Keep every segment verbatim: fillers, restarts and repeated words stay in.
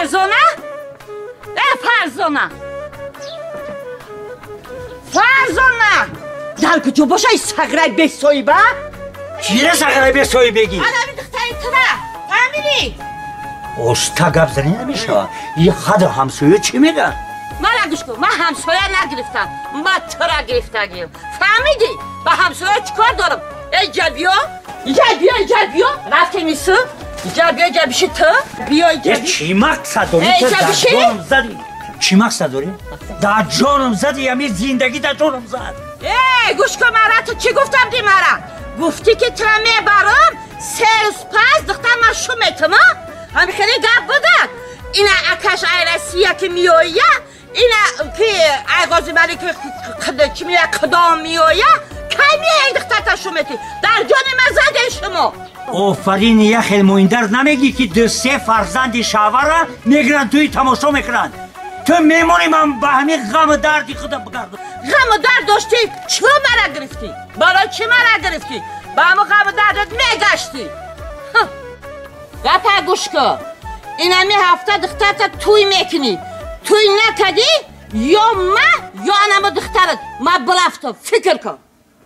فرزانه؟ ای فرزانه فرزانه در کجا باشه ای سگرای بسویبه؟ چیره سگرای بسویبگی؟ آدمی دختری تره فهمیدی؟ اوستا گپ زنی نمیشه یه خد همسایه چی میگن؟ من گوش کن من همسایه نگرفتم من تو را گرفتگیم فهمیدی؟ با همسایه چیکار دارم؟ ای جل بیا جل بیا جل بیا رفتی میسو جل بیا جل بشی تو بیا جل بیا چی مقصد داری ای که جل در بشی؟ جانم زدی؟ چی مقصد داری؟ در جانم زدی همین زندگی در جانم زد ای گوش کن مرا تو چی گفتم دی مرا؟ گفتی که تو میبرم سه روز پس دختر من شو میتما؟ همین خیلی گپ بودن اینا اکش ایرسیه که میویه اینا که ایغازی بری که چی میره کدام میویه کی میه این دختر تا شو میتی؟ در جان من زده شما آفرین یه خیلی مویندر نمیگی که دو سه فرزند شاوره میگرن توی تماشا میکنن تو میمونی من به همین غم دردی خودم بگردم غم و درد داشتی چرا مرا گرفتی؟ برای چی مرا گرفتی؟ با همه غم و دردت میگشتی گپا گوش کن این همی هفته دخترت توی میکنی توی نکدی یا من یا انما دخترت من برفتم فکر کن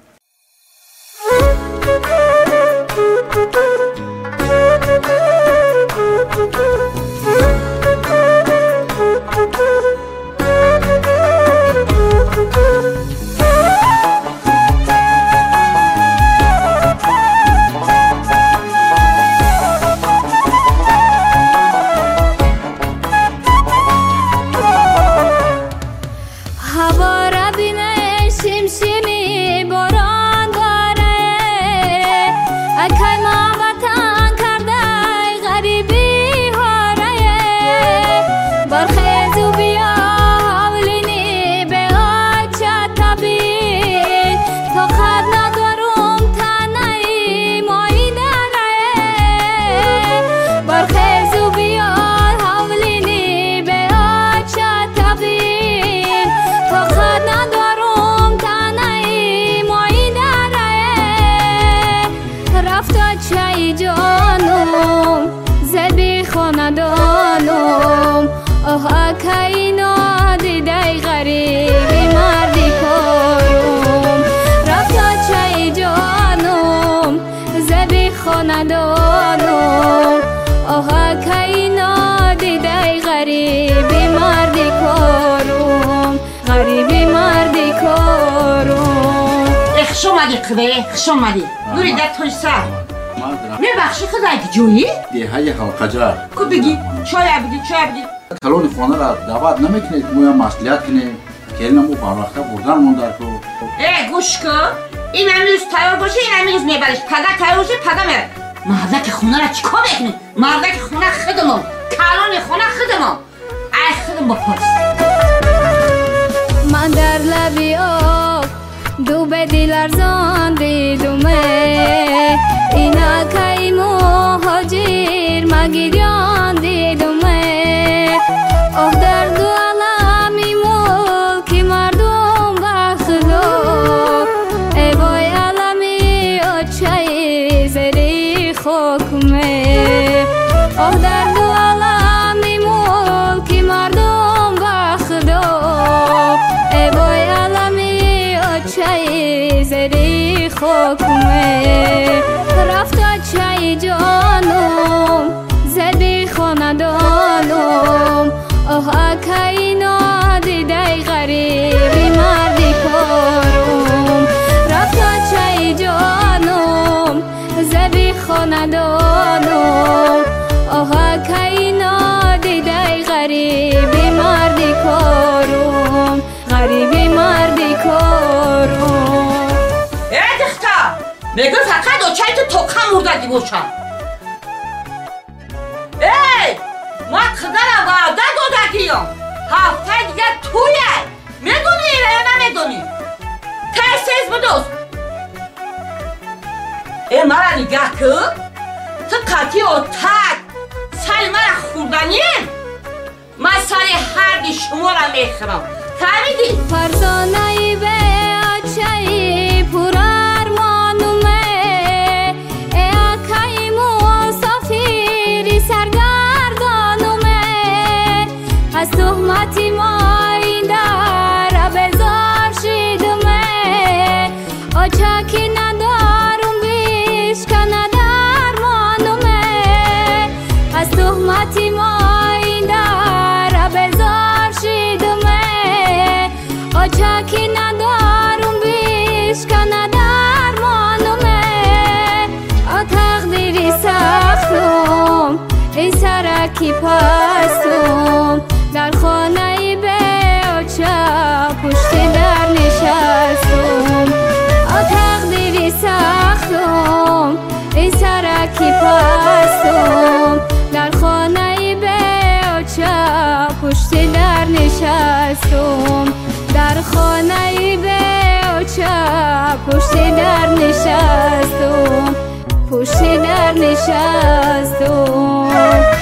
خدای خشم مدی نوری در توی سر میبخشی خدای جویی؟ دیه های خلقجر کو بگی چای بگی چای بگی کلون خانه را دعوت نمیکنید مویا مسئولیت کنید کلنمو پاراخته بردن من در کو ای گوش کن این امروز تیار باشه این امروز میبرش پدر تیار باشه پدر میره مردک خونه را چیکار بکنی؟ مردک خونه خودمون کلون خونه خودمون ای خودم بپرس من در لبی آب دو به دل ارزان دیدومه اینا کی مهاجر مگیریان دیدومه آه در دو عالمی ملکی مردم بخلو ای وای عالمی آچه زری خاکمه آه در دو عالمی ملکی مردم بخلو ای وای عالمی آچه زری خاکمه رفت چای جانم زدی خاندانم آه اکی نادیده غریبی مردی کارم رفت چای جانم زدی خاندانم آه اکی نادیده غریبی مردی کارم غریبی مردی کارم ای دختر میگه فقط او چای تو توقع مرددی باشم ای ما خدر وعده دادگیم هفته دیگه تویه میدونی یا نمیدونی تحسیز بدوست ای مرا نگاه کن تو قطعی و تک سری مرا خوردنیم من سری هر دی شما را میخرم فهمیدی؟ فرزانه به آچه پر ارمانومه ای اکای مسافری سرگردانومه تهمتی ماینده را بزار شیدمه آچکی ندارم بیش که ندارمانمه از تهمتی ماینده را بزار شیدمه آچکی ندارم بیش که ندارمانمه آ تقدیری سختم ای سرکی پستم در خانه به آچه پشت در نشستم آ تقدیری سختم ای سرکی پستم در خانه به آچه پشت در نشستم در خانه به آچه پشت در نشستم پشت در نشستم